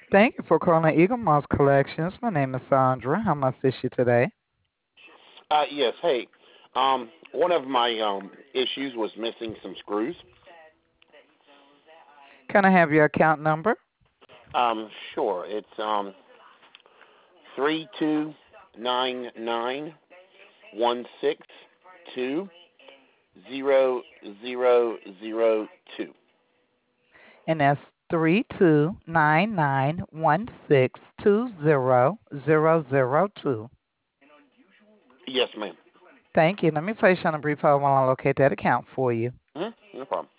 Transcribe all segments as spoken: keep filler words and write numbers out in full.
Thank you for calling Eagle Moss Collections. My name is Sandra. How may I assist you today? Uh, yes. Hey, um, one of my um issues was missing some screws. Can I have your account number? Um, sure. It's um three two nine nine one six two zero zero zero two. And that's three two nine nine one six two zero zero zero two. Yes, ma'am. Thank you. Let me place you on a brief hold while I locate that account for you. Hmm? No problem.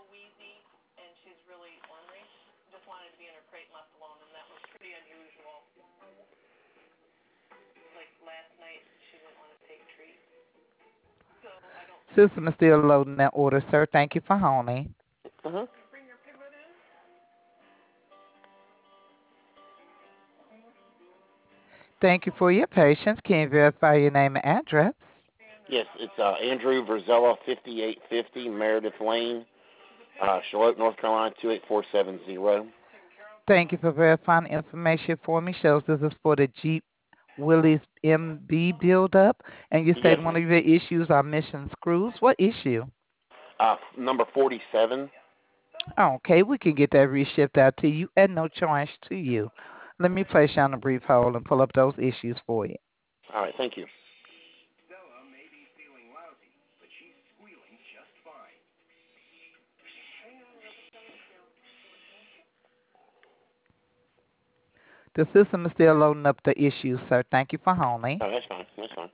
System is still loading that order, sir. Thank you for holding. Uh-huh. Thank you for your patience. Can you verify your name and address? Yes, it's uh, Andrew Verzella, fifty-eight fifty Meredith Lane, uh, Charlotte, North Carolina, two eight four seven zero. Thank you for verifying the information for me. Shows this is for the Jeep Willys M B build-up. And you Yes, said one ma'am. of your issues are missing screws. What issue? Uh, number forty-seven. Okay, we can get that reshipped out to you at no charge to you. Let me place you on a brief hold and pull up those issues for you. All right, thank you. The system is still loading up the issues, sir. Thank you for holding. Oh, that's fine. That's fine.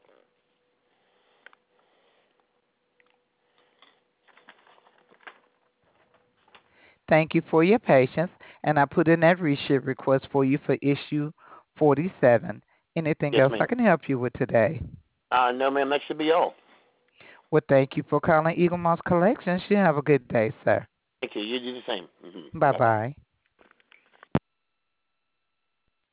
Thank you for your patience, and I put in that reship request for you for issue forty-seven. Anything Yes, else I ma'am. can help you with today? Uh, no, ma'am, that should be all. Well, thank you for calling Eagle Moss Collections. You have a good day, sir. Thank you. You do the same. Hmm. Bye bye. Bye-bye.